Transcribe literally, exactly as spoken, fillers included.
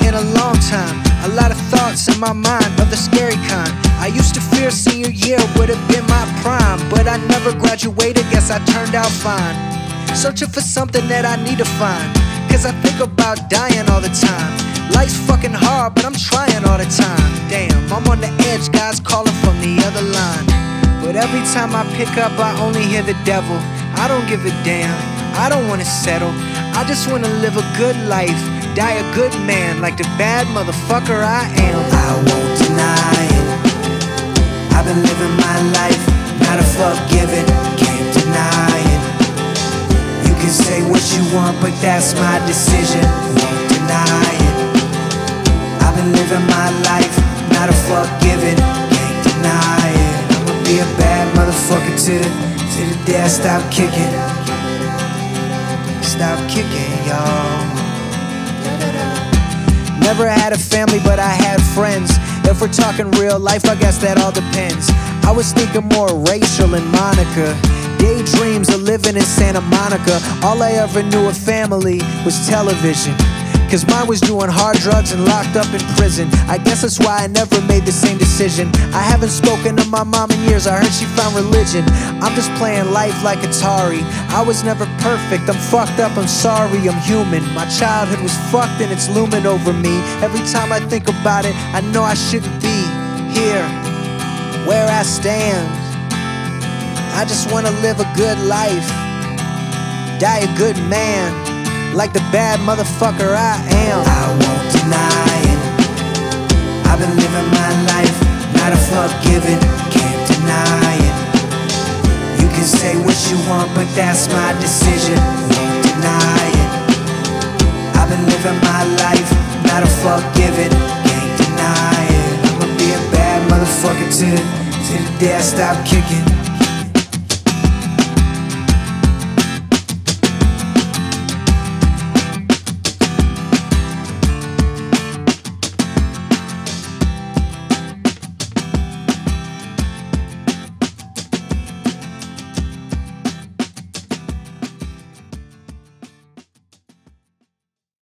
in a long time. A lot of thoughts in my mind of the scary kind. I used to fear senior year would have been my prime, but I never graduated, guess I turned out fine. Searching for something that I need to find, cause I think about dying all the time. Life's fucking hard, but I'm trying all the time. Damn, I'm on the edge, guys calling from the other line. But every time I pick up, I only hear the devil. I don't give a damn, I don't wanna settle. I just wanna live a good life, die a good man, like the bad motherfucker I am. I won't deny it, I've been living my life, not a forgiven, can't deny it. You can say what you want, but that's my decision, won't deny it. I've been living my life, not a forgiven, can't deny it. I'ma be a bad motherfucker to the, to the day I stop kicking. Stop kicking, y'all. Never had a family, but I had friends. If we're talking real life, I guess that all depends. I was thinking more Rachel and Monica. Daydreams of living in Santa Monica. All I ever knew of family was television, cause mine was doing hard drugs and locked up in prison. I guess that's why I never made the same decision. I haven't spoken to my mom in years, I heard she found religion. I'm just playing life like Atari. I was never perfect, I'm fucked up, I'm sorry, I'm human. My childhood was fucked and it's looming over me. Every time I think about it, I know I shouldn't be here, where I stand. I just wanna live a good life, die a good man, like the bad motherfucker I am. I won't deny it, I've been living my life, not a forgiven, can't deny it. You can say what you want, but that's my decision, won't deny it. I've been living my life, not a forgiven, can't deny it. I'ma be a bad motherfucker to the, to the day I stop kicking.